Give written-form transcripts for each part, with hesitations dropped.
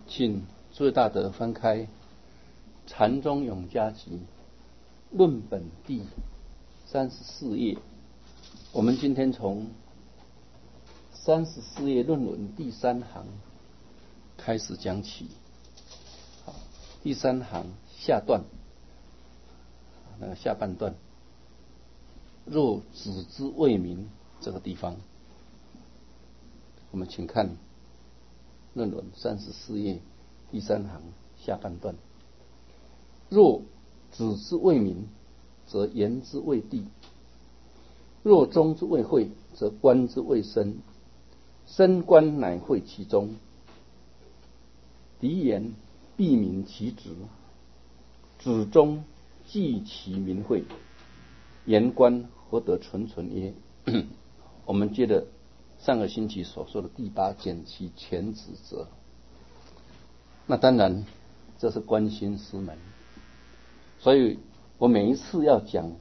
请诸位大德翻开《禅宗永嘉集论本第34页，我们今天从34页论文第3行开始讲起。第3行下段，那个下半段，若子之未明，这个地方，我们请看论文34页第3行下半段。若子之未明，则言之未毕；若中之未会，则观之未深。深观乃会其中，敌言必明其旨，旨中既其明会，言观何得纯纯耶？我们接着上个星期所说的第8简其全指责。那当然这是观心师门，所以我每一次要讲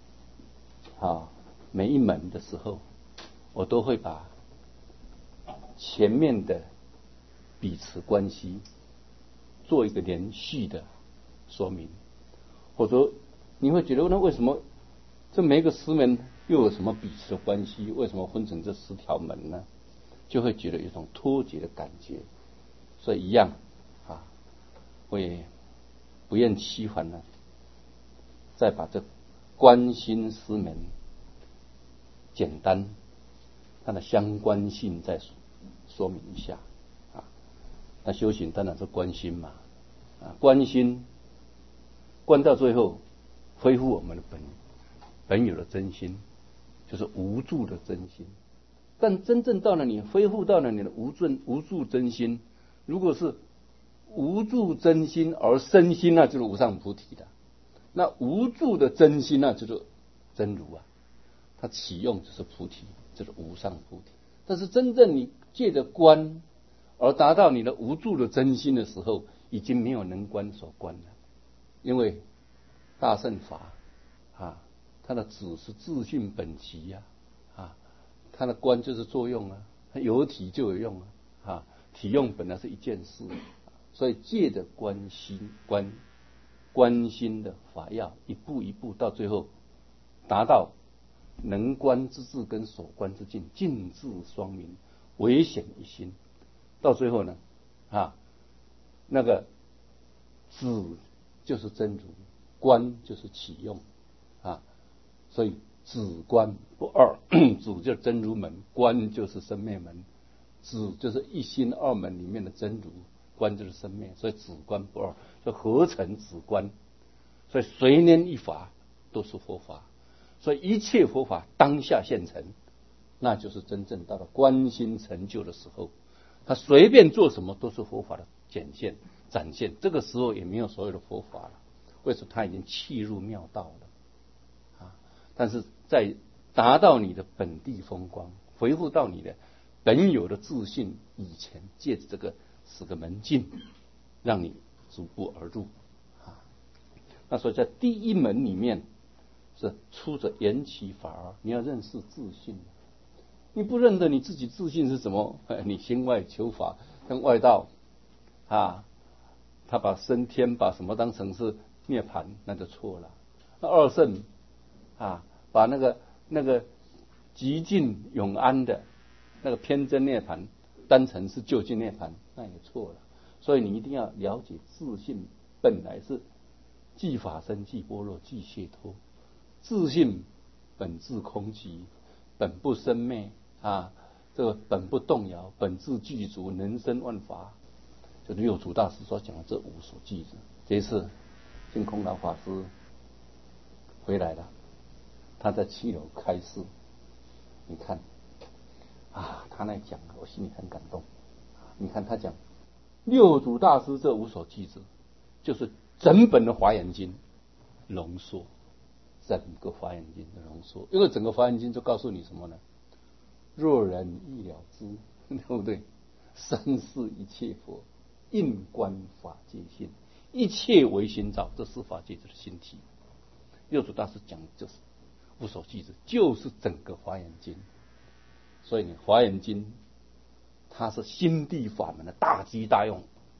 每一门的时候，我都会把前面的彼此关系做一个连续的说明。或者你会觉得，那为什么这每一个师门又有什么彼此的关系？为什么分成这10条门呢？就会觉得有一种脱节的感觉。所以一样我也不厌其烦呢，再把这观心师门简单它的相关性再说明一下那修行当然是观心嘛，观心观到最后恢复我们的本有的真心，就是无住的真心。但真正到了你恢复到了你的无住真心，如果是无住真心而身心，那就是无上菩提的。那无住的真心，那就是真如它启用就是菩提，就是无上菩提。但是真正你借着观而达到你的无住的真心的时候，已经没有能观所观了。因为大乘法它的旨是自性本极它的观就是作用它有体就有用体用本来是一件事。所以借着观心的法要，一步一步到最后达到能观之智跟所观之境，尽智双明，唯显一心。到最后呢那个智就是真如，观就是启用所以止观不二，止就是真如门，观就是生灭门。止就是一心2门里面的真如，观就是生灭，所以止观不二，就合成止观。所以随念一法都是佛法，所以一切佛法当下现成，那就是真正到了观心成就的时候，他随便做什么都是佛法的展现。这个时候也没有所有的佛法了，为什么？他已经契入妙道了但是在达到你的本地风光，恢复到你的本有的自信以前，借着这个10个门径，让你逐步而入那所以在第1门里面是出着缘起法儿，你要认识自信。你不认得你自己自信是什么，你心外求法跟外道他把升天把什么当成是涅槃，那就错了。那二圣把那个极尽永安的那个偏真涅槃当成是究竟涅槃，那也错了。所以你一定要了解自信本来是即法身即般若即解脱，自信本自空寂，本不生灭这个本不动摇，本自具足，能生万法。就是六祖大师所讲的这5所句子。这一次净空老法师回来了，他在7楼开示，你看他那讲我心里很感动。你看他讲六祖大师这5所句子，就是整本的华严经浓缩，整个华严经的浓缩。因为整个华严经就告诉你什么呢？若人欲了之，对不对？三世一切佛，应观法界性，一切唯心造，这是法界的心体。六祖大师讲的就是5所句子，就是整个华严经。所以华严经它是心地法门的大机大用，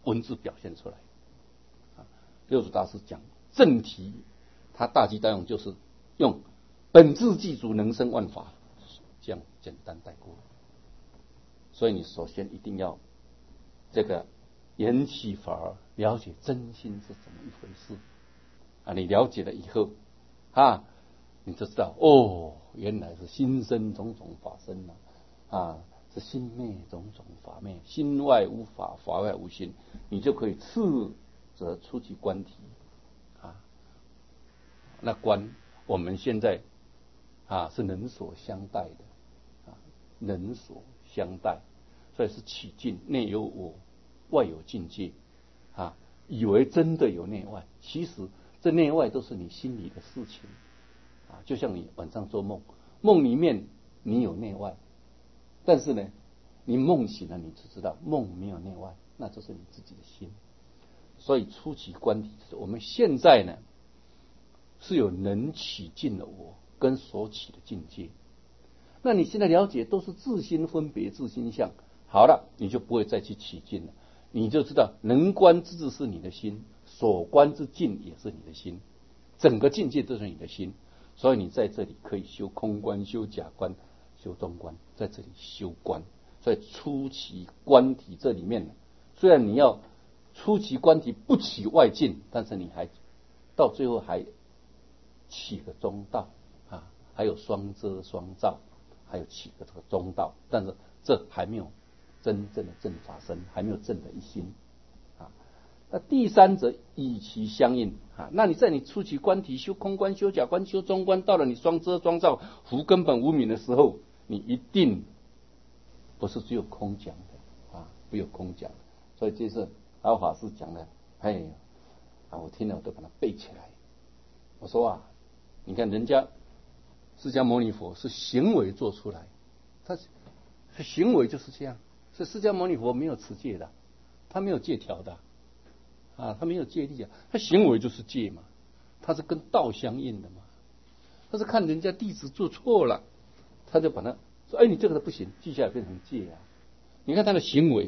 文字表现出来。六祖大师讲正题，他大机大用就是用本自具足，能生万法，这样简单带过。所以你首先一定要这个缘起法儿，了解真心是怎么一回事啊！你了解了以后啊，你就知道哦，原来是心生种种法生啊，是心灭种种法灭，心外无法，法外无心，你就可以次则出其观体啊。那观我们现在是人所相待的人所相待，所以是起境，内有我，外有境界以为真的有内外，其实这内外都是你心里的事情就像你晚上做梦，梦里面你有内外，但是呢，你梦醒了，你就知道梦没有内外，那就是你自己的心。所以出其观体，我们现在呢是有能起境的我跟所起的境界。那你现在了解都是自心分别、自心相，好了，你就不会再去起境了，你就知道能观之智是你的心，所观之境也是你的心，整个境界都是你的心。所以你在这里可以修空观、修假观、修中观，在这里修观。所以出其观体这里面，虽然你要出其观体不起外境，但是你还到最后还起个中道还有双遮双照，还有起个这个中道，但是这还没有真正的正法身，还没有正的一心那第三者以其相应那你在你出其观体、修空观、修假观、修中观，到了你双遮双照、无根本无明的时候，你一定不是只有空讲的不有空讲。所以这是老法师讲的，我听了我都把它背起来。我说你看人家释迦牟尼佛是行为做出来，他是行为就是这样，所以释迦牟尼佛没有持戒的，他没有戒条的他没有戒律他行为就是戒嘛，他是跟道相应的嘛，他是看人家弟子做错了，他就把他说你这个不行，记下来变成戒你看他的行为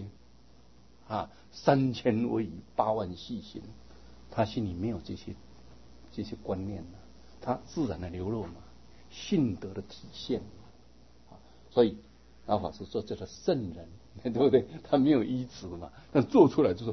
3000威仪8万细行，他心里没有这些观念他自然的流露嘛，性德的体现所以老法师说这个圣人对不对？他没有依止嘛，但做出来就是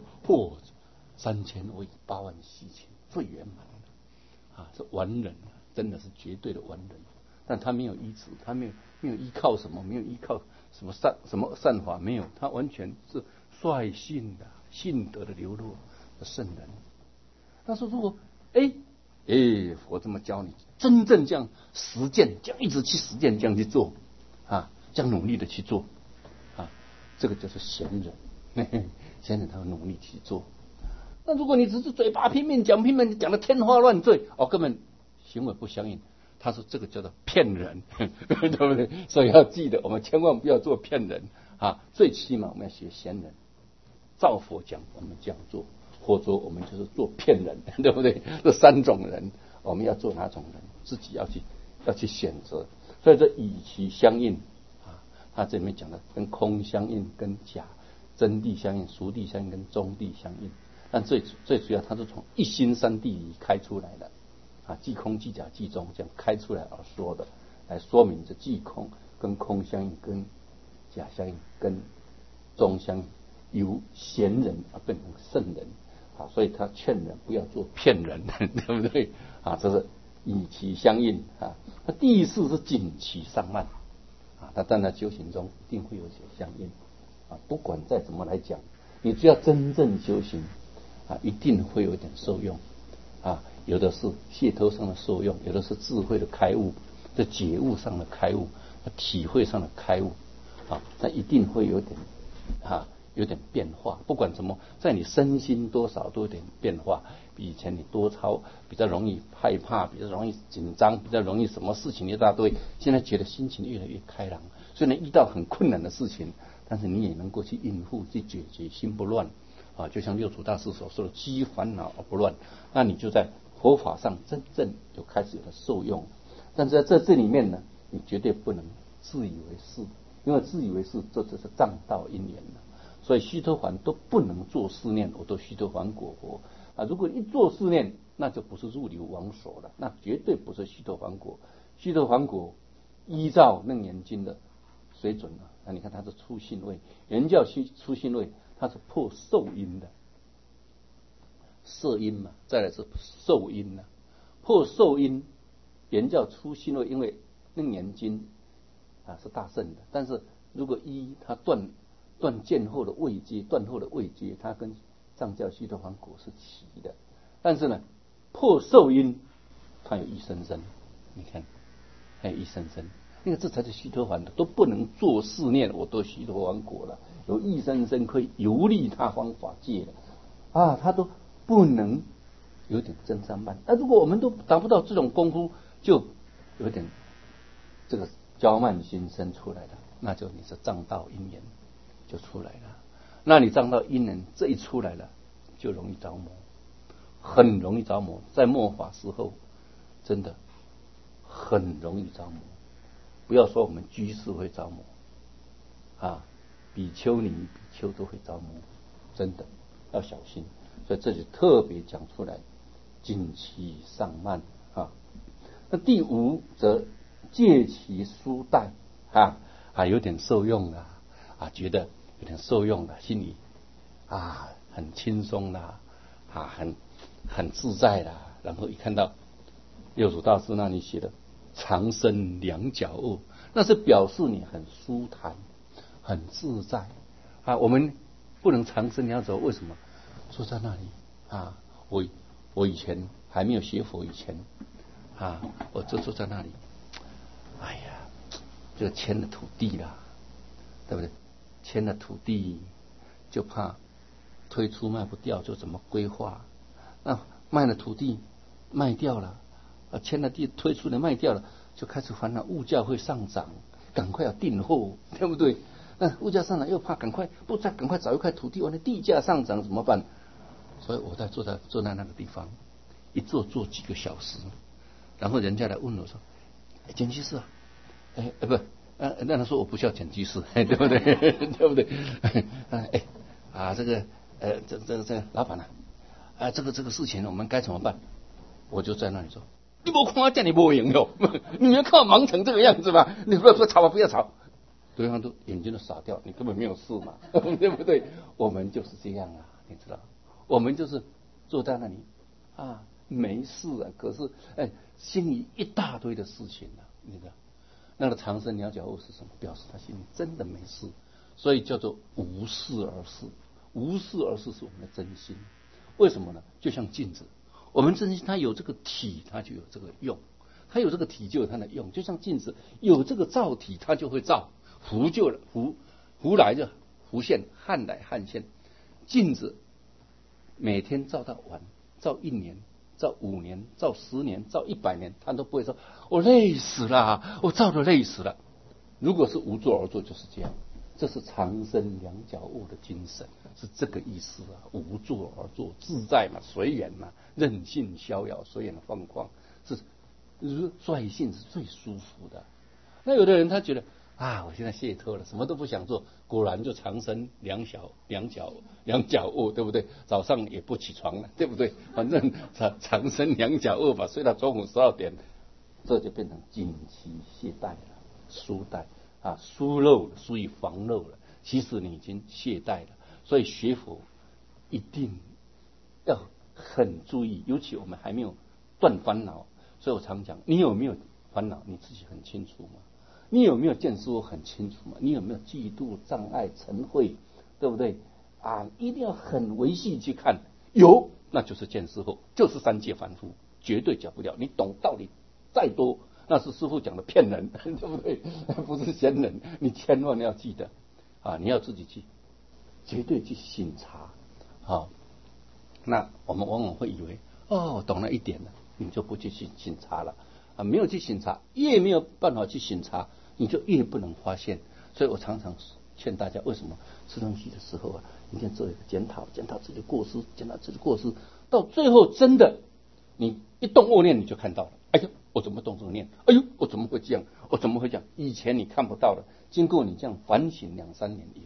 3000威仪8万细行，最圆满的是完人真的是绝对的完人。但他没有依止，他没有依靠什么，没有依靠什么善法，没有，他完全是率性的性德的流露的圣人。他说如果我这么教你，真正这样实践，这样一直去实践，这样去做这样努力的去做这个就是贤人。贤人他会努力去做。那如果你只是嘴巴拼命讲的天花乱坠根本行为不相应，他说这个叫做骗人对不对？所以要记得，我们千万不要做骗人最起码我们要学贤人，照佛讲我们这样做，或者我们就是做骗人对不对？这3种人我们要做哪种人，自己要去选择。所以这以其相应他这里面讲的跟空相应，跟假真谛相应，俗谛相应，跟中谛相应。但最主要它是从一心三谛里开出来的即空即假即中，这样开出来而说的，来说明这即空跟空相应，跟假相应，跟中相应，由贤人变成圣人所以他劝人不要做骗人对不对这是以其相应那第4是谨其上慢他在那修行中一定会有些相应不管再怎么来讲，你只要真正修行一定会有一点受用有的是解脱上的受用，有的是智慧的开悟，在觉悟上的开悟，体会上的开悟那一定会有点变化。不管怎么，在你身心多少都有点变化，比以前你多操，比较容易害怕，比较容易紧张，比较容易什么事情一大堆，现在觉得心情越来越开朗，虽然遇到很困难的事情，但是你也能够去应付，去解决，心不乱就像六祖大师所说的积烦恼而不乱，那你就在佛法上真正开始有了受用。但是在这里面呢，你绝对不能自以为是，因为自以为是这只是障道因缘所以须陀洹都不能做四念，我都须陀洹果佛啊。如果一做四念，那就不是入流王所了，那绝对不是须陀洹果。须陀洹果依照《楞严经》的水准啊，那你看它是初信位，原教初信位，它是破受因的，摄因嘛，再来是受因啊，破受因。原教初信位，因为《楞严经》啊是大圣的，但是如果依它断见后的位阶，断后的位阶，它跟藏教须陀洹果是齐的。但是呢，破受因，它有一生生，你看，还有一生生，那个这才是须陀洹的，都不能做四念，我都须陀洹果了，有一生生可以游历他方法界的啊，他都不能有点增上慢。那如果我们都达不到这种功夫，就有点这个骄慢心生出来了，那就你是障道因缘就出来了。那你障道因缘这一出来了，就容易着魔，很容易着魔。在末法时候，真的很容易着魔。不要说我们居士会着魔啊，比丘尼、比丘都会着魔，真的要小心。所以这里特别讲出来，谨其上慢啊。那第五则戒其书带有点受用了啊，觉得有点受用了，心里啊很轻松啦很自在啦。然后一看到六祖大师那里写的长生两脚恶，那是表示你很舒坦很自在啊。我们不能长生两脚，为什么？坐在那里啊，我以前还没有学佛以前啊，我就坐在那里，哎呀，就牵了土地啦，对不对？牵了土地就怕推出卖不掉，就怎么规划？那卖了土地卖掉了，牵了地推出了卖掉了，就开始烦恼物价会上涨，赶快要订货，对不对？那物价上涨又怕赶快找一块土地，完了地价上涨怎么办？所以我坐在那个地方，一坐几个小时。然后人家来问我说：“简居士啊，不，那他说我不叫简居士，对不对？对不对？这个老板啊，这个事情我们该怎么办？”我就在那里说：“你没看我叫你没用哟，你没看我忙成这个样子吗？你不吵吧，不要吵。”对方都眼睛都傻掉，你根本没有事嘛，对不对？我们就是这样啊，你知道，我们就是坐在那里啊。没事啊，可是心里一大堆的事情啊，你知道，那个长生两脚恶是什么？表示他心里真的没事，所以叫做无事而事。无事而事是我们的真心，为什么呢？就像镜子，我们真心它有这个体，它就有这个用，它有这个体就有它的用，就像镜子有这个照体，它就会照，福来就福现，汉来汉现，镜子每天照到晚，照1年。照5年，照10年，照100年，他都不会说我累死了，我照得累死了。如果是无作而作，就是这样。这是长生两脚恶的精神，是这个意思啊。无作而作，自在嘛，随缘嘛，任性逍遥，随缘放旷，是率性是最舒服的。那有的人他觉得啊，我现在解脱了，什么都不想做，果然就长生两脚恶，对不对？早上也不起床了，对不对？反正长生两脚恶吧，睡到中午12点，这就变成紧期懈怠了，疏怠啊，疏漏了，疏于防漏了。其实你已经懈怠了，所以学佛一定要很注意，尤其我们还没有断烦恼。所以我常讲，你有没有烦恼，你自己很清楚吗？你有没有见识？我很清楚嘛。你有没有嫉妒、障碍、嗔恚，对不对啊？一定要很维系去看，有那就是见识后，就是三界凡夫，绝对讲不了。你懂道理再多，那是师父讲的骗人，对不对？不是仙人，你千万要记得啊！你要自己去，绝对去省察啊。那我们往往会以为哦，懂了一点了，你就不去省察了啊，没有去省察，越没有办法去省察，你就越不能发现。所以我常常劝大家，为什么吃东西的时候啊，一定要做一个检讨，检讨自己的过失，检讨自己的过失，到最后真的你一动恶念，你就看到了，哎呦，我怎么动这个念？哎呦，我怎么会这样？我怎么会这样？以前你看不到的，经过你这样反省2-3年以后，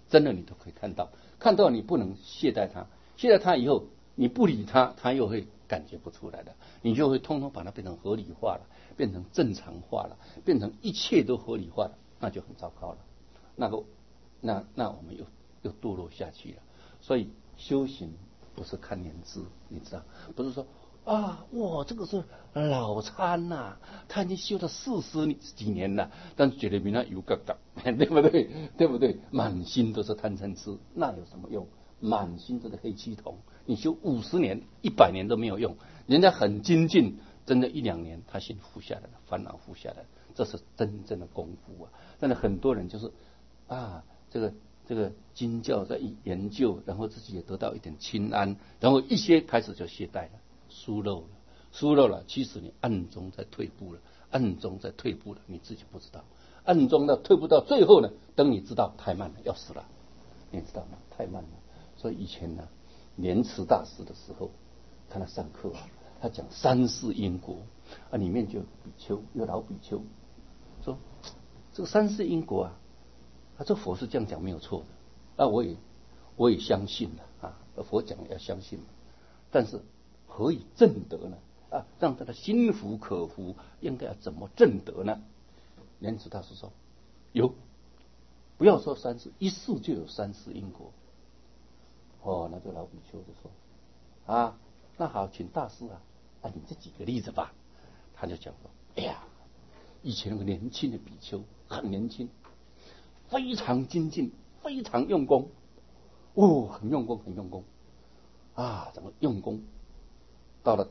真的你都可以看到，看到你不能懈怠它，懈怠它以后你不理它，它又会感觉不出来的，你就会通通把它变成合理化了，变成正常化了，变成一切都合理化了，那就很糟糕了。那我们又堕落下去了。所以修行不是看年资，你知道，不是说哇这个是老参呐，他已经修了40几年了，但是觉得比他油嘎嘎，对不对？对不对？满心都是贪嗔痴，那有什么用？满心都是黑气筒，你修50年、100年都没有用。人家很精进，真的1-2年他心服下来了，烦恼服下来了，这是真正的功夫啊。但是很多人就是这个经教在研究，然后自己也得到一点清安，然后一些开始就懈怠了，疏漏了，其实你暗中在退步了，你自己不知道，暗中的退步到最后呢，等你知道太慢了，要死了，你知道吗？太慢了。所以以前呢，莲池大师的时候，他那上课他讲3世因果里面就有老比丘说，这个3世因果这佛是这样讲没有错的，我也相信了佛讲要相信，但是何以证得呢？让他的心服口服，应该要怎么证得呢？莲池大师说，不要说3世，1世就有3世因果。那个老比丘就说那好，请大师你这几个例子吧。他就讲说，以前那个年轻的比丘很年轻，非常精进，非常用功，很用功怎么用功？到了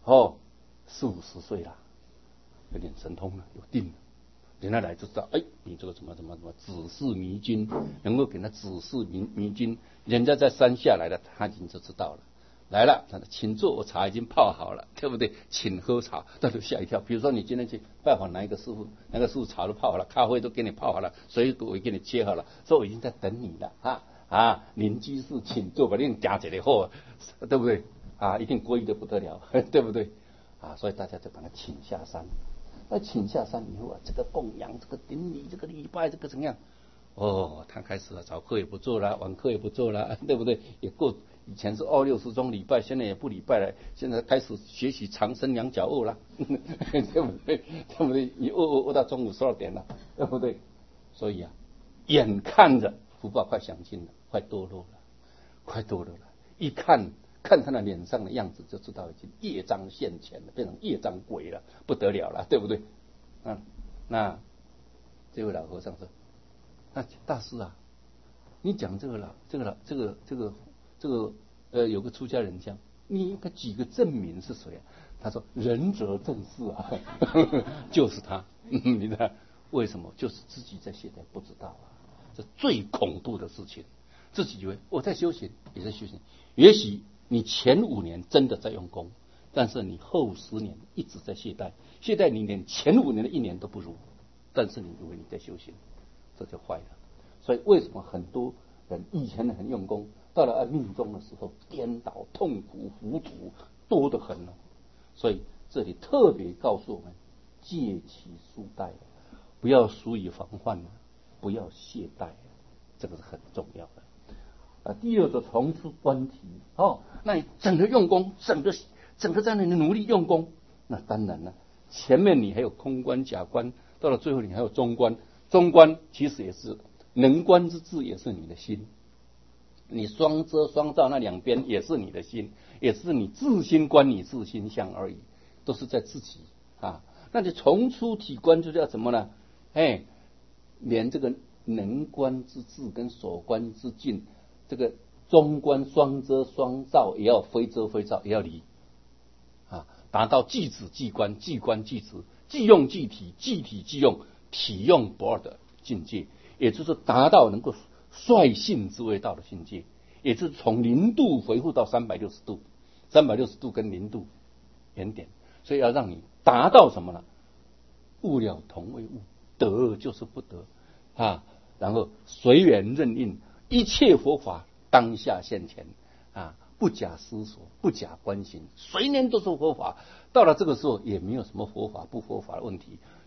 40、50岁了，有点神通了，有定了，人家来就知道，你这个怎么指示迷津，能够给他指示迷津，人家在山下来了，他已经就知道了。来了，他说请坐，我茶已经泡好了，对不对？请喝茶，他就吓一跳。比如说你今天去拜访哪一个师傅，那个师傅茶都泡好了，咖啡都给你泡好了，水果也给你切好了，说我已经在等你了邻居士请坐，把你夹起来后，对不对？一定皈依的不得了，对不对？所以大家就把他请下山。那请下山以后这个供养，这个顶礼，这个礼拜，这个怎么样？他开始了，早课也不做了，晚课也不做了，对不对？也过以前是26时钟礼拜，现在也不礼拜了，现在开始学习长生两脚卧了，对不对？对不对？你饿到中午12点了，对不对？所以眼看着福报快享尽了，快堕落了，一看他的脸上的样子，就知道已经业障现前了，变成业障鬼了，不得了了，对不对？那这位老和尚说，那大师你讲这个有个出家人讲，你应该举个证明是谁他说仁者正是就是他。你知道为什么？就是自己在懈怠，不知道这最恐怖的事情。自己以为我在修行，也在修行，也许你前5年真的在用功，但是你后10年一直在懈怠，你连前5年的1年都不如，但是你以为你在修行，这就坏了。所以为什么很多人以前很用功，到了命中的时候颠倒、痛苦、糊涂多得很了。所以这里特别告诉我们，戒其疏怠，不要疏于防患，不要懈怠，这个是很重要的。第二个从此观体那你整个用功，整个在那里努力用功，那当然了，前面你还有空观、假观，到了最后你还有中观。中观其实也是能观之智，也是你的心。你双遮双照那2边也是你的心，也是你自心观你自心相而已，都是在自己那你从初体观就叫什么呢？连这个能观之智跟所观之境，这个中观双遮双照也要非遮非照，也要离达到即止即观，即观即止，即用即体，即体即用，体用不二的境界，也就是达到能够率性之谓道的境界，也就是从0度回复到360度，360度跟0度原点，所以要让你达到什么呢？物了同为物，得就是不得然后随缘任应，一切佛法当下现前不假思索，不假观行，随年都是佛法。到了这个时候，也没有什么佛法不佛法的问题，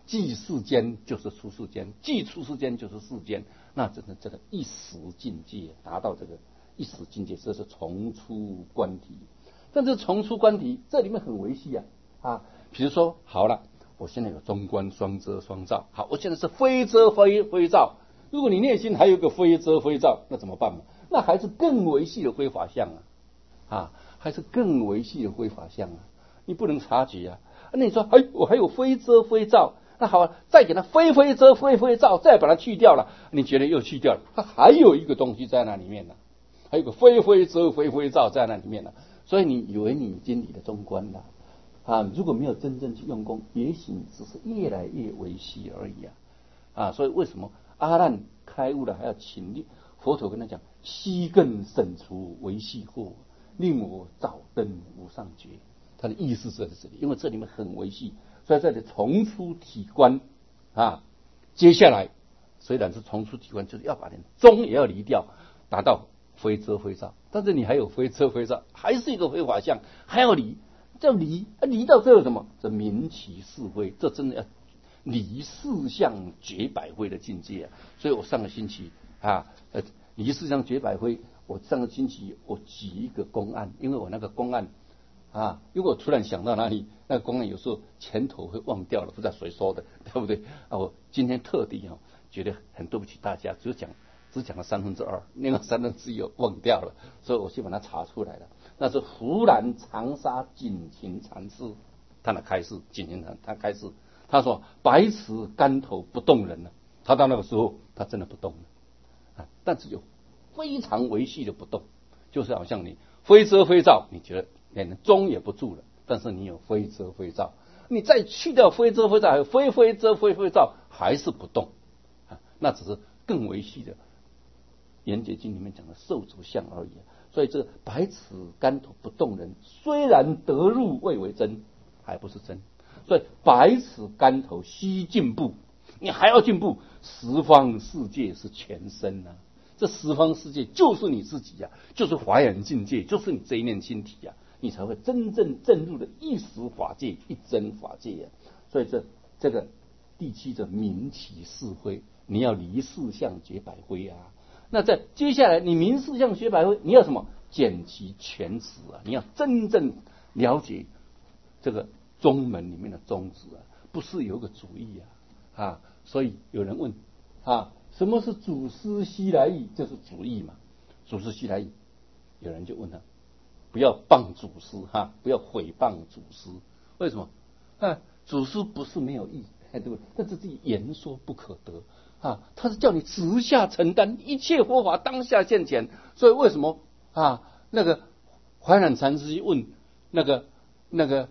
即世间就是出世间，即出世间就是世间，那真的这个一时境界，达到这个一时境界，这是重出关体。但是重出关体这里面很维系啊，比如说好了，我现在有中观双遮双照，好，我现在是非遮非照。如果你内心还有一个非遮非照，那怎么办嘛？那还是更维系的非法相还是更维系的非法相你不能察觉那你说我还有非遮非照，那好再给它非遮非照，再把它去掉了，你觉得又去掉了，它还有一个东西在那里面还有个非遮非照在那里面所以你以为你已经理了中观了如果没有真正去用功，也许你只是越来越维系而已所以为什么阿难开悟了还要请佛陀跟他讲，悉更省除维系惑，令我早登无上觉。他的意思是在这里，因为这里面很维系，所以这里重出体观接下来虽然是重出体观，就是要把宗也要离掉，达到非遮非照，但是你还有非遮非照，还是一个非法相，还要离，叫离到这有什么？这明其是非，这真的要离四相绝百非的境界所以我上个星期离四相绝百非，我上个星期我举一个公案，因为我那个公案如果我突然想到哪里，那个公案有时候前头会忘掉了，不知道谁说的，对不对我今天特地觉得很对不起大家，只讲了2/3，另外1/3忘掉了，所以我去把它查出来了。那是湖南长沙景行禅师他的开示，景行禅他开示，他说百尺竿头不动人他到那个时候他真的不动了但是有非常维系的不动，就是好像你非遮非照，你觉得连中也不住了，但是你有非遮非照，你再去掉非遮非照，还有非遮非照，还是不动那只是更维系的圆觉经里面讲的受主相而已所以这个百尺竿头不动人，虽然得入未为真，还不是真。所以百尺竿头须进步，你还要进步。十方世界是全身这十方世界就是你自己就是华严境界，就是你这一念心体你才会真正证入的一实法界、一真法界所以这个第七者明其是非，你要离四相绝百非那在接下来你明四相绝百非，你要什么？简其全旨你要真正了解这个宗门里面的宗旨不是有个主义所以有人问什么是祖师西来意？就是主义嘛。祖师西来意，有人就问他，不要谤祖师不要毁谤祖师。为什么祖师不是没有义对不对？但是自己言说不可得他是叫你直下承担，一切佛法当下现前。所以为什么那个怀染禅师问那个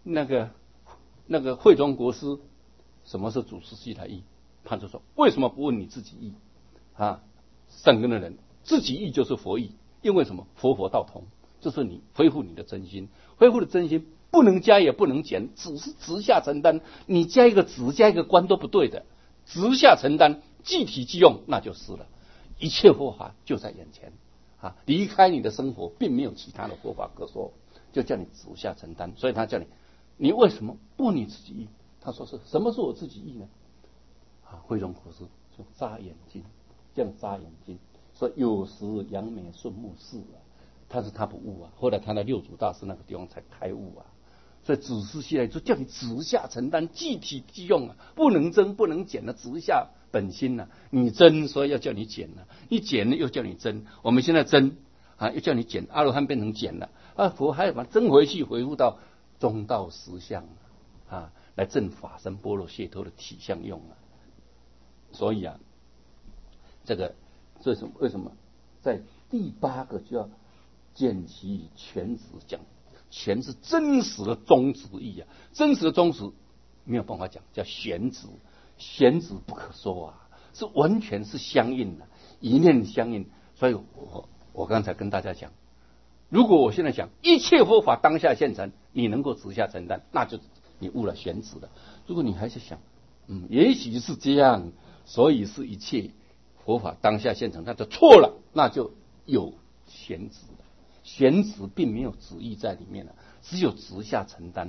慧中国师什么是祖师西来意？他就说为什么不问你自己意善根的人自己意就是佛意，因为什么？佛道同，就是你恢复你的真心，恢复的真心不能加也不能减，只是直下承担，你加一个直加一个观都不对的，直下承担，即体即用，那就是了。一切佛法就在眼前离开你的生活并没有其他的佛法可说，就叫你直下承担。所以他叫你为什么不问你自己意？他说是什么是我自己意呢？慧中国师就眨眼睛，这样眨眼睛说有时扬眉顺目是但是他不悟后来他的六祖大师那个地方才开悟所以祖师西来就叫你直下承担，即体即用不能增不能减直下本心你增所以要叫你减你减了又叫你增。我们现在增又叫你减，阿罗汉变成减了佛还要把增回去，回复到中道实相来证法身般若解脱的体相用所以这为什么在第8个就要见其全旨讲？全是真实的宗旨意真实的宗旨没有办法讲，叫玄旨。玄旨不可说是完全是相应的，一念相应。所以我刚才跟大家讲，如果我现在讲一切佛法当下现成，你能够直下承担，那就你悟了玄旨了。如果你还是想也许是这样，所以是一切佛法当下现成，那就错了，那就有玄旨了。玄旨并没有旨意在里面只有直下承担。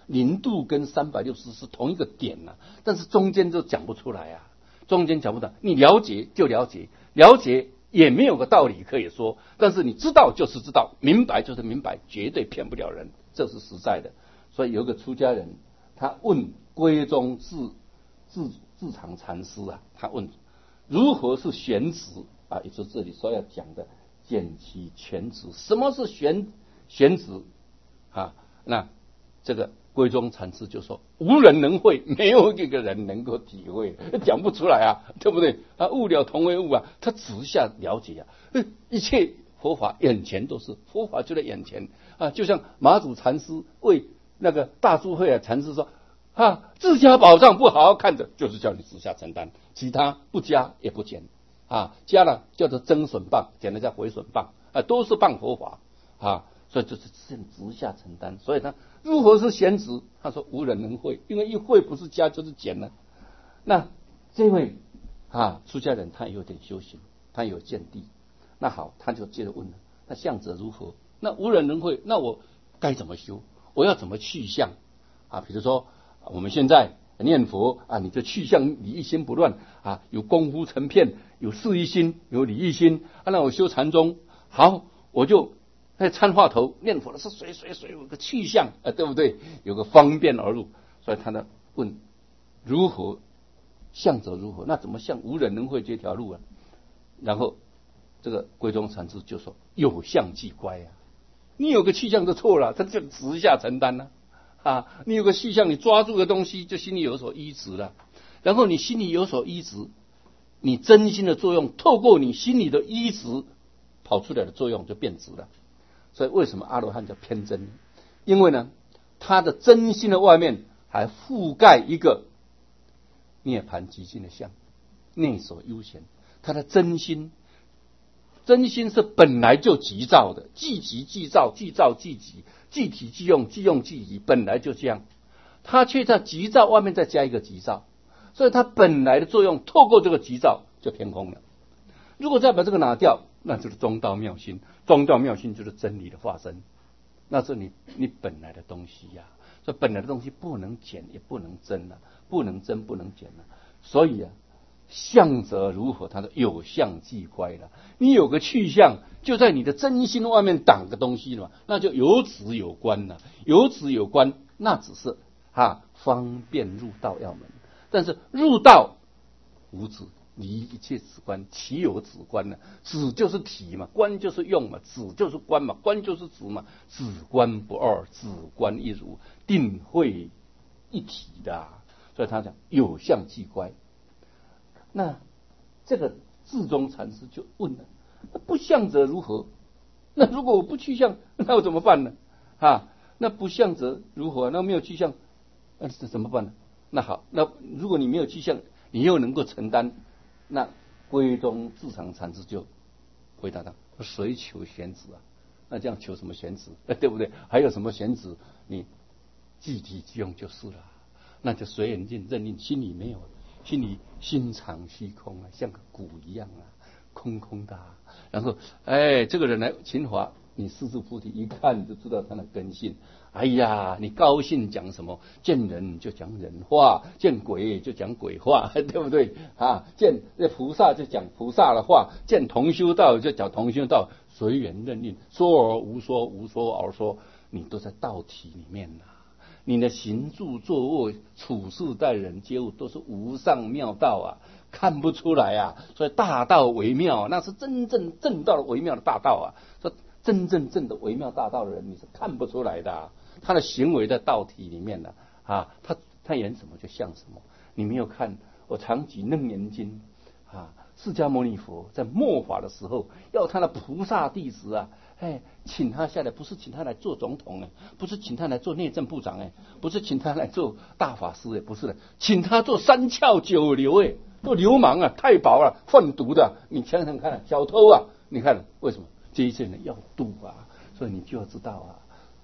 0度跟360是同一个点啊，但是中间就讲不出来啊，中间讲不出来。你了解就了解，了解也没有个道理可以说，但是你知道就是知道，明白就是明白，绝对骗不了人，这是实在的。所以有个出家人，他问归宗智常禅师啊，他问如何是玄直啊，也就是这里说要讲的见其全直。什么是玄直啊？那这个归宗禅师就说无人能会，没有一个人能够体会，讲不出来啊，对不对啊？物了同为物啊，他直下了解啊，一切佛法眼前都是佛法，就在眼前啊。就像马祖禅师为那个大智慧禅师说啊，自家宝藏不好好看着，就是叫你直下承担，其他不加也不减啊，加了叫做增损棒，减了叫回损棒啊，都是谤佛法啊。所以就是直下承担。所以他如何是贤直？他说无人能会，因为一会不是加就是减了。那这位出家人他有点修行，他有见地。那好，他就接着问了：那相者如何？那无人能会，那我该怎么修？我要怎么去相啊？比如说我们现在念佛啊，你的去相理一心不乱啊，有功夫成片，有事一心，有理一心啊。那我修禅宗，好，我就在参话头念佛的是谁，有个去向啊，对不对？有个方便而入。所以他呢问如何相者如何？那怎么相？无人能会这条路啊。然后这个归宗禅师就说有相即乖啊，你有个去向就错了，他就直下承担了啊。你有个去向，你抓住个东西就心里有所依止了，然后你心里有所依止，你真心的作用透过你心里的依止跑出来的作用就变质了。所以为什么阿罗汉叫偏真？因为呢，他的真心的外面还覆盖一个涅槃极尽的相，内所悠闲。他的真心是本来就即造的，即即即造，即造即即，即体即用，即用即即，本来就这样。他却在即造外面再加一个即造，所以他本来的作用透过这个即造就偏空了。如果再把这个拿掉，那就是中道妙心，中道妙心就是真理的化身，那是你本来的东西呀。所以本来的东西不能减也不能增了，不能增不能减了。所以相者如何？他说有相即乖了。你有个去相，就在你的真心外面挡个东西了，那就有止有观了。有止有观，那只是方便入道要门。但是入道无止，离一切止观，岂有止观呢？止就是体嘛，观就是用嘛，止就是观嘛，观就是止嘛。止观不二，止观一如，定慧一体的。所以他讲有相即乖。那这个智宗禅师就问了：那不相者如何？那如果我不去相，那我怎么办呢？那不相者如何？那没有去相，那怎么办呢？那好，那如果你没有去相，你又能够承担，那归宗智常禅师就回答他：谁求玄子啊？那这样求什么玄子？对不对？还有什么玄子？你即体即用就是了。那就随缘尽，认定心里没有，心里心常虚空啊，像个鼓一样啊，空空的然后这个人来勤华，你四字菩提一看就知道他的根性。哎呀，你高兴讲什么？见人就讲人话，见鬼就讲鬼话，对不对见菩萨就讲菩萨的话，见同修道就讲同修道，随缘认定，说而无说，无说而说，你都在道体里面你的行住坐卧、处事待人接物都是无上妙道看不出来所以大道为妙，那是真正正道的微妙的大道说真正正的微妙大道的人，你是看不出来的他的行为在道体里面他演什么就像什么。你没有看我常举楞严经释迦牟尼佛在末法的时候，要他的菩萨弟子请他下来，不是请他来做总统不是请他来做内政部长不是请他来做大法师不是的，请他做三教九流做流氓太保贩毒的，你想想看，小偷你看为什么这一些人要度所以你就要知道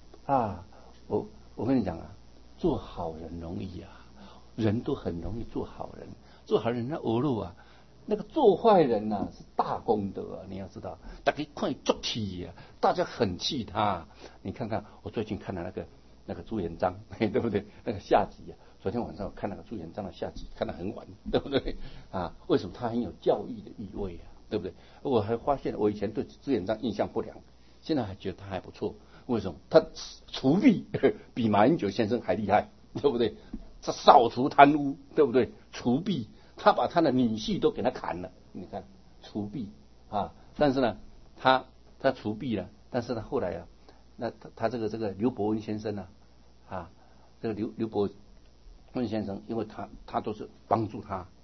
我跟你讲做好人容易人都很容易做好人，做好人那恶路那个做坏人是大功德你要知道，大家看作气大家很气他。你看看我最近看的那个朱元璋，对不对？那个下集啊，昨天晚上我看那个朱元璋的下集，看得很晚，对不对？啊，为什么他很有教育的意味啊？对不对？我还发现我以前对朱元璋印象不良，现在还觉得他还不错。为什么？他除弊比马英九先生还厉害，对不对？他扫除贪污，对不对？除弊，他把他的女婿都给他砍了，你看除弊啊。但是呢，他除弊了，但是呢，后来啊，那他这个刘伯温先生呢，这个刘伯温先生，因为他都是帮助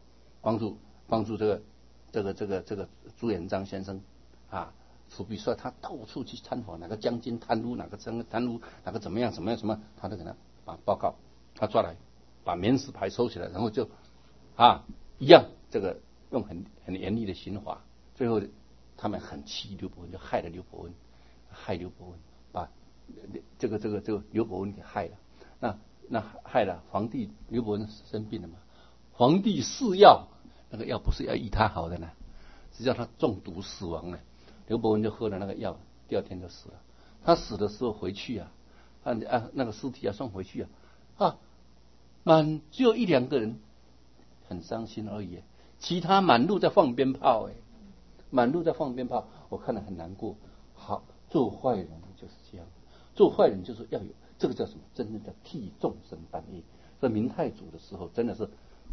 这个朱元璋先生啊除弊，所以他到处去参访哪个将军贪污，哪个贪污，哪个怎么样，他都给他把报告他抓来，把免死牌收起来，然后就一样这个用很严厉的刑罚，最后他们很气刘伯温，就害了刘伯温，把这个刘伯温给害了。那害了皇帝，刘伯温生病了嘛，皇帝试药，那个药不是要医他好的呢，是叫他中毒死亡呢。刘伯温就喝了那个药，第二天就死了。他死的时候回去那个尸体送回去只有一两个人很伤心而已，其他满路在放鞭炮，满路在放鞭炮，我看了很难过。好，做坏人就是这样，做坏人就是要有这个叫什么？真的叫替众生担业。所以明太祖的时候，真的是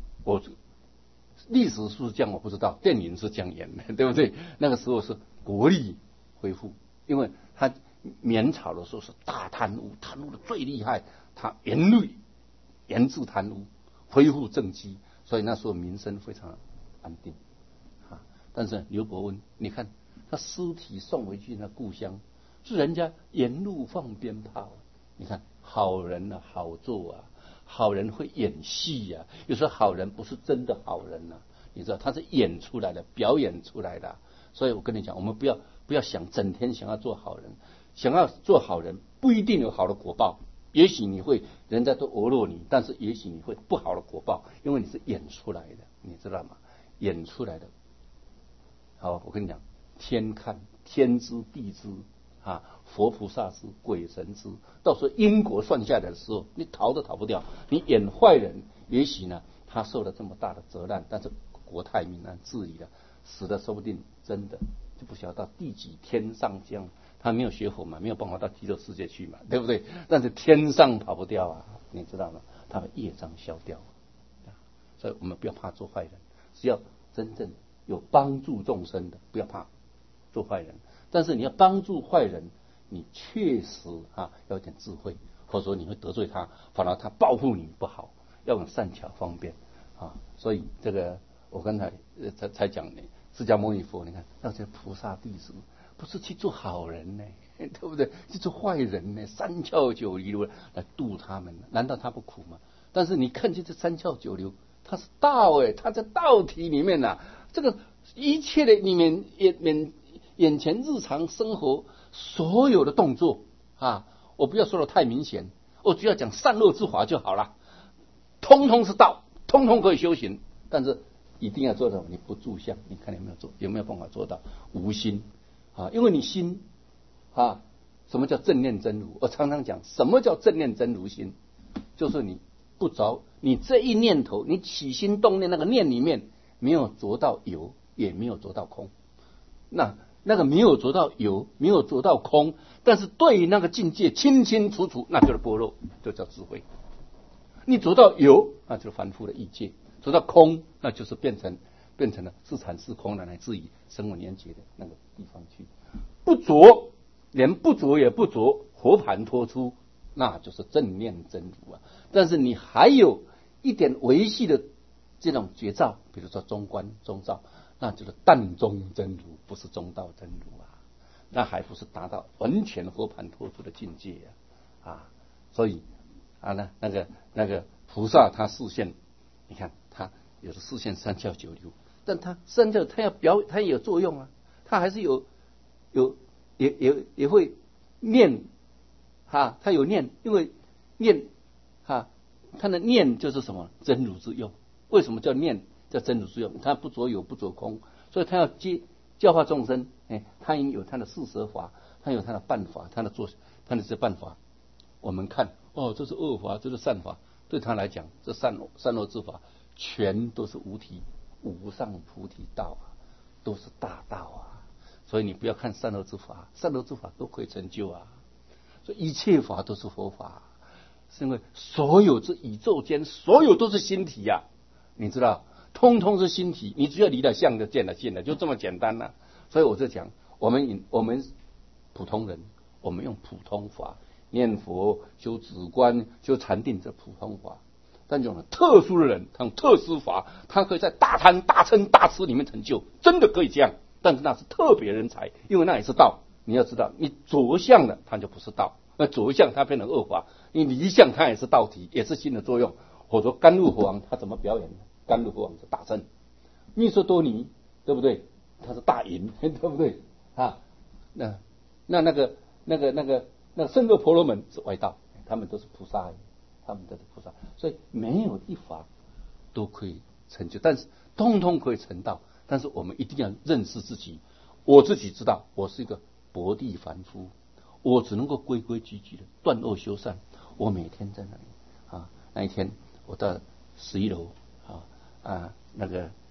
历史是不是这样我不知道，电影是这样演的，对不对？那个时候是国力恢复，因为他明朝的时候是大贪污，贪污的最厉害，他严治贪污，恢复政绩，所以那时候民生非常安定但是刘伯温，你看他尸体送回去那故乡，是人家沿路放鞭炮，你看好人好做好人会演戏有时候好人不是真的好人你知道他是演出来的，表演出来的。所以我跟你讲，我们不要想整天想要做好人，想要做好人不一定有好的果报，也许你会人家都忤逆你，但是也许你会不好的果报，因为你是演出来的，你知道吗？演出来的。好，我跟你讲，天看天知地知佛菩萨知鬼神知，到时候因果算下来的时候，你逃都逃不掉。你演坏人，也许呢他受了这么大的责难，但是国泰民安治理了，死的说不定真的就不晓得到第几天上将。他没有学佛嘛，没有办法到极乐世界去嘛，对不对？但是天上跑不掉你知道吗？他的业障消掉所以我们不要怕做坏人，只要真正有帮助众生的，不要怕做坏人。但是你要帮助坏人，你确实要有点智慧，或者说你会得罪他，反而他报复你不好，要用善巧方便所以这个我刚才才讲的，释迦牟尼佛，你看那些菩萨弟子不是去做好人呢，对不对？去做坏人呢，三教九流来度他们，难道他不苦吗？但是你看见这三教九流，他是道他在道体里面这个一切的里面眼前日常生活所有的动作我不要说的太明显，我只要讲善恶之法就好了，通通是道，通通可以修行，但是一定要做到你不住相。你看有没有办法做到无心因为你心什么叫正念真如？我常常讲什么叫正念真如心，就是你不着你这一念头，你起心动念那个念里面没有着到有，也没有着到空，那个没有着到有，没有着到空，但是对于那个境界清清楚楚，那就是般若，就叫智慧。你着到有，那就是凡夫的意界；着到空，那就是变成了是禅是空的，乃至于声闻缘觉的那个地方去。不着，连不着也不着，佛盘托出，那就是正念真如但是你还有一点维系的这种觉照，比如说中观中照，那就是淡中真如，不是中道真如那还不是达到完全佛盘托出的境界所以那个菩萨他视线，你看他有的视线三教九流，但他三教他他也有作用他还是也会念他有念，因为念他的念就是什么真如之用。为什么叫念叫真如之用？他不着有不着空，所以他要教化众生他有他的四摄法，他有他的办法，他的这办法。我们看哦，这是恶法，这是善法，对他来讲，这善恶之法全都是无体无上菩提道啊，都是大道啊。所以你不要看善恶之法，善恶之法都可以成就啊。所以一切法都是佛法，是因为所有这宇宙间所有都是心体呀、你知道，通通是心体，你只要离了相就见了性了，就这么简单了、所以我就讲，我们普通人，我们用普通法念佛、修止观、修禅定，这普通法。但这种特殊的人，他用特殊法，他可以在大贪、大嗔、大痴里面成就，真的可以这样。但是那是特别人才，因为那也是道。你要知道，你着相了，它就不是道；那着相它变成恶法。你离相，它也是道体，也是心的作用。或者甘露佛王他怎么表演呢？甘露佛王是大乘，密瑟多尼对不对？他是大淫，对不对啊？那个圣恶婆罗门是外道，他们都是菩萨，他们都是菩萨，所以没有一法都可以成就，但是通通可以成道。但是我们一定要认识自己，我自己知道我是一个薄地凡夫，我只能够规规矩矩的断恶修善。我每天在那里啊，那一天我到11楼那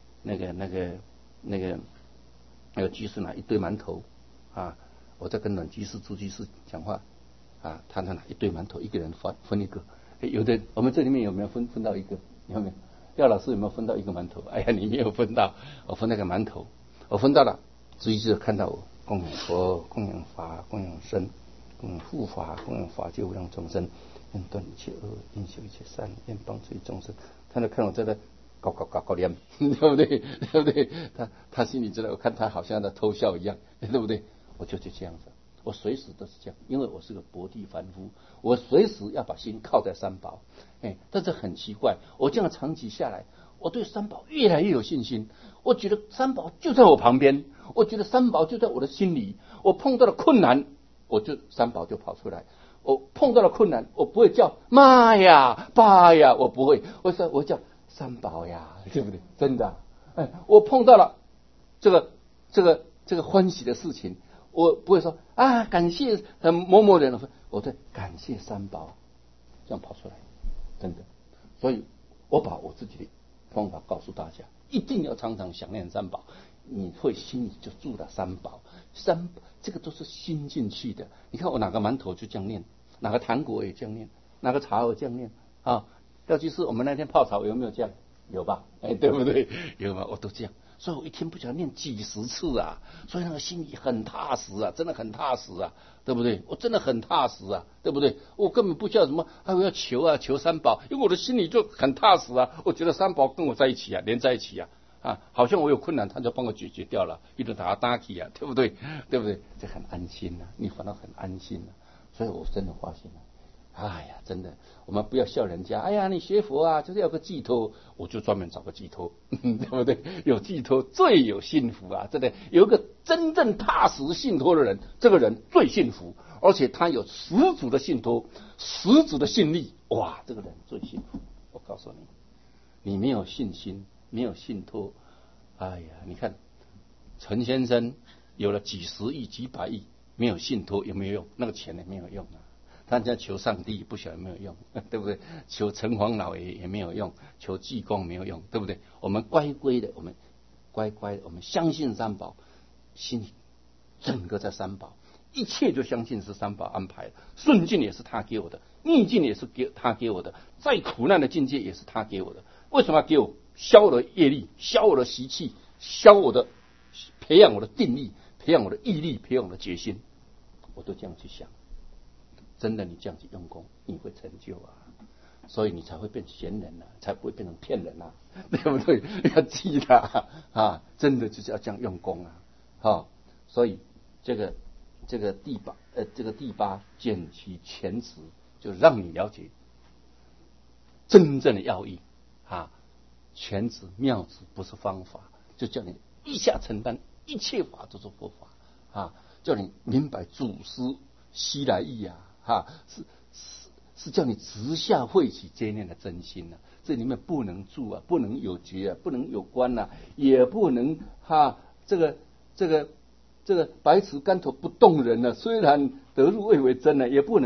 个居士拿一堆馒头啊，我在跟暖居士、朱居士讲话啊，他拿一堆馒头，一个人分一个。有的我们这里面有没有分到一个？有没有？廖老师有没有分到一个馒头？哎呀，你没有分到，我分那个馒头，我分到了。朱居士看到我，供养佛、供养法、供养僧、供养护法、供养法界无量众生，愿断一切恶，愿修一切善，愿帮助众生。他就看我在那搞念，对不对？对不对？他心里知道，我看他好像在偷笑一样，对不对？我就这样子，我随时都是这样，因为我是个薄地凡夫，我随时要把心靠在三宝。但是很奇怪，我这样长期下来，我对三宝越来越有信心。我觉得三宝就在我旁边，我觉得三宝就在我的心里。我碰到了困难，三宝就跑出来。我碰到了困难，我不会叫妈呀、爸呀，我不会，我叫三宝呀，对不对？真的，我碰到了这个欢喜的事情，我不会说啊感谢某某人，我在感谢三宝，这样跑出来，真的。所以我把我自己的方法告诉大家，一定要常常想念三宝，你会心里就住了三宝。这个都是心进去的。你看我哪个馒头就这样念，哪个糖果也这样念，哪个茶我这样念啊。廖居士，我们那天泡茶有没有这样？有吧？对不对？有吗？我都这样。所以我一天不晓得念几十次啊，所以那个心里很踏实啊，真的很踏实啊，对不对？我真的很踏实啊，对不对？我根本不需要什么，我要求三宝，因为我的心里就很踏实啊，我觉得三宝跟我在一起啊，连在一起啊，好像我有困难，他就帮我解决掉了，一直打打起啊，对不对？对不对？这很安心啊，你反而很安心啊，所以我真的发现了。哎呀，真的，我们不要笑人家。哎呀，你学佛啊，就是要个寄托，我就专门找个寄托，对不对？有寄托最有幸福啊！真的，有一个真正踏实信托的人，这个人最幸福，而且他有十足的信托，十足的信力，哇，这个人最幸福。我告诉你，你没有信心，没有信托，哎呀，你看陈先生有了几十亿、几百亿，没有信托有没有用？那个钱也没有用啊。大家求上帝不晓得有没有用，对不对？求城隍老爷也没有用，求济公没有用，对不对？我们乖的，我们相信三宝，心里整个在三宝，一切就相信是三宝安排的，顺境也是他给我的，逆境也是他给我的，再苦难的境界也是他给我的。为什么要给我？消我的业力，消我的习气，培养我的定力，培养我的毅力，培养我的决心，我都这样去想。真的，你这样去用功，你会成就啊，所以你才会变贤人啊，才不会变成骗人啊，对不对？要记得啊，真的就是要这样用功啊，所以这个第八见其全执，就让你了解真正的要义啊，全执妙执不是方法，就叫你一下承担一切法都是佛法啊，叫你明白祖师西来意啊。是叫你直下慧起这念的真心啊，这里面不能住啊，不能有觉啊，不能有观啊，也不能这个白瓷竿头不动人啊，虽然得入未为真啊，也不能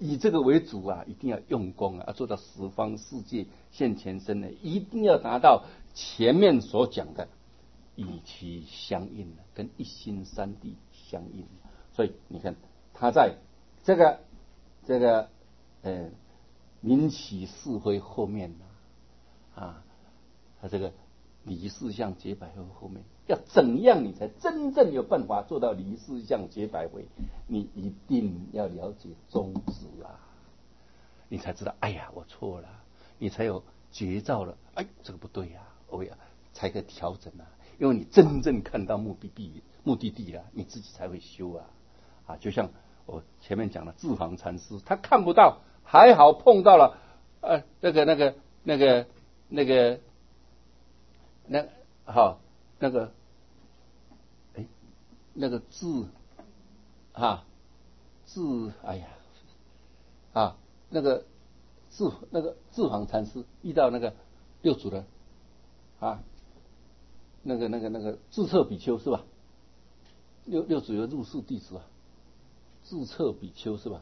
以这个为主啊，一定要用功啊，做到十方世界现前身呢，一定要达到前面所讲的与其相应的，跟一心三谛相应。所以你看他在这个民起是非后面啊，他这个离事相解百回后面，要怎样你才真正有办法做到离事相解百回？你一定要了解宗旨啊，你才知道，哎呀，我错了，你才有觉照了，哎，这个不对呀，才可以调整啊。因为你真正看到目的地了，你自己才会修啊。就像我前面讲的智房禅师，他看不到，还好碰到了那个智房禅师遇到那个六祖的那个智彻比丘是吧？六祖有入室弟子啊，智彻比丘是吧？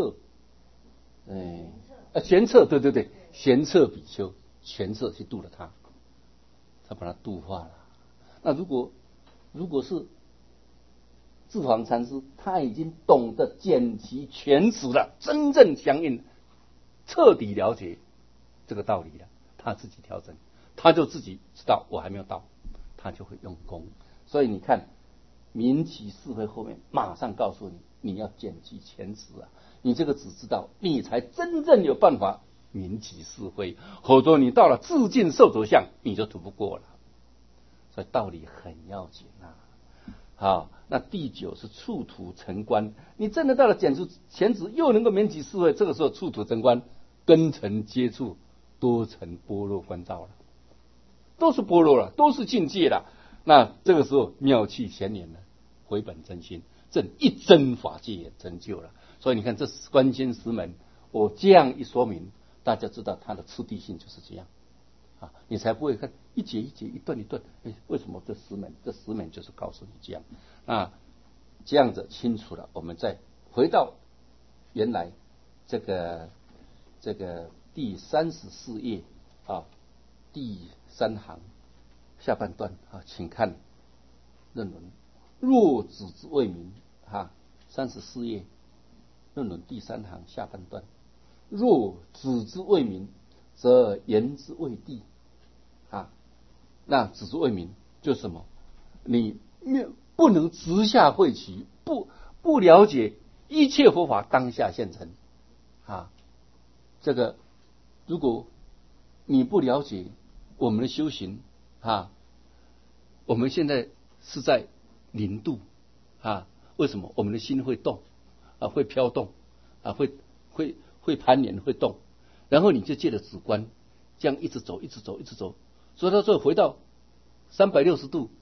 玄策，对，玄策比丘，玄策去度了他把他度化了。那如果是智房禅师，他已经懂得简其全词了，真正相应，彻底了解这个道理了，他自己调整，他就自己知道我还没有到，他就会用功。所以你看民起是非后面马上告诉你，你要简其全词啊，你这个只知道，你才真正有办法民起是非，否则你到了自尽受者相，你就读不过了。所以道理很要紧啊。好，那第9是处途成观，你真的到了简出全词，又能够免起是非，这个时候处途成观，根尘接触，多成般若观照了，都是般若了，都是境界了。那这个时候妙气显现了，回本真心，正一真法界也成就了。所以你看这观心十门，我这样一说明，大家知道它的次第性就是这样啊，你才不会看一节一节一段一段，为什么这十门就是告诉你这样。那这样子清楚了，我们再回到原来这个第34页第3行下半段请看论文，若子之谓名34页论文第3行下半段，若子之谓名，则言之谓谛那子之谓名就是什么？你不能直下慧取，不了解一切佛法当下现成这个如果你不了解我们的修行我们现在是在0度为什么？我们的心会动会飘动会攀岩会动，然后你就借着止观这样一直走，所以到最后回到360度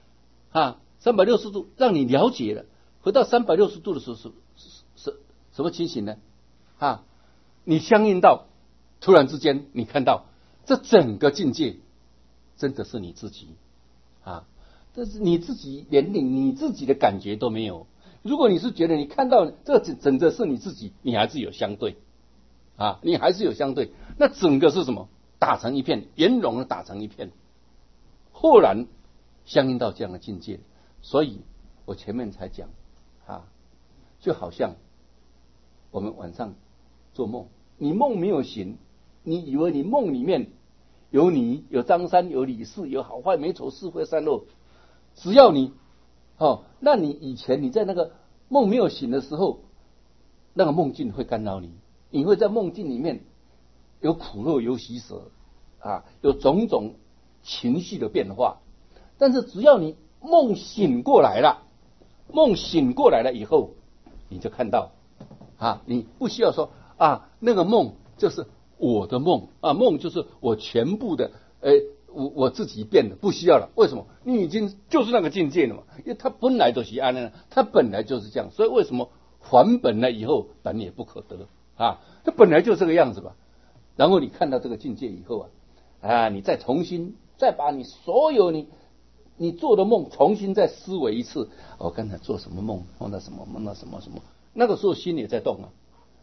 360度让你了解了。回到360度的时候是什么情形呢？你相应到突然之间你看到这整个境界真的是你自己但是你自己连你自己的感觉都没有。如果你是觉得你看到这整个是你自己，你还是有相对你还是有相对，那整个是什么？打成一片，圆融的打成一片，豁然相应到这样的境界。所以我前面才讲就好像我们晚上做梦，你梦没有醒，你以为你梦里面有你，有张三，有李四，有好坏美丑是非善恶，只要你那你以前你在那个梦没有醒的时候，那个梦境会干扰你，你会在梦境里面有苦乐，有喜舍有种种情绪的变化。但是只要你梦醒过来了以后，你就看到你不需要说那个梦就是我的梦梦就是我全部的我自己变的，不需要了。为什么？你已经就是那个境界了嘛，因为它本来就是安乐，它本来就是这样。所以为什么还本了以后本也不可得它本来就这个样子吧。然后你看到这个境界以后你再重新再把你所有你做的梦重新再思维一次，我刚才做什么梦，梦到什么，梦到什么，那个时候心也在动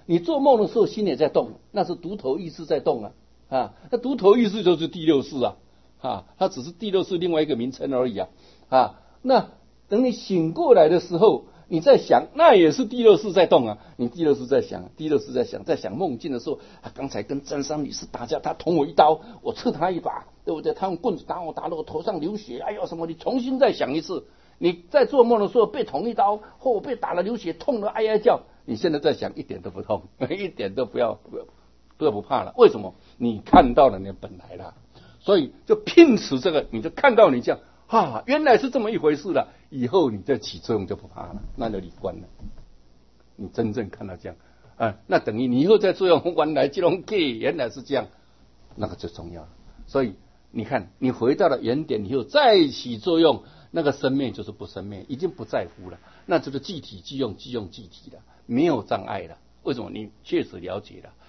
你做梦的时候心也在动，那是独头意识在动那独头意识就是第六识它只是第六识另外一个名称而已那等你醒过来的时候，你在想，那也是第六识在动你第六识在想，在想梦境的时候，刚才跟詹桑女士打架，他捅我一刀，我刺他一把，对不对？他用棍子打我，打到我头上流血，哎呦什么？你重新再想一次，你在做梦的时候被捅一刀，或被打了流血，痛得哀哀叫，你现在在想一点都不痛，一点都不怕了。为什么？你看到了你本来了，所以就聘此这个，你就看到你这样原来是这么一回事了。以后你再起作用就不怕了，那就离关了。你真正看到这样那等于你以后再作用，原来这种 K 原来是这样，那个最重要了。所以你看，你回到了原点以后再起作用，那个生灭就是不生灭，已经不在乎了，那就是即体即用，即用即体了，没有障碍了。为什么？你确实了解了，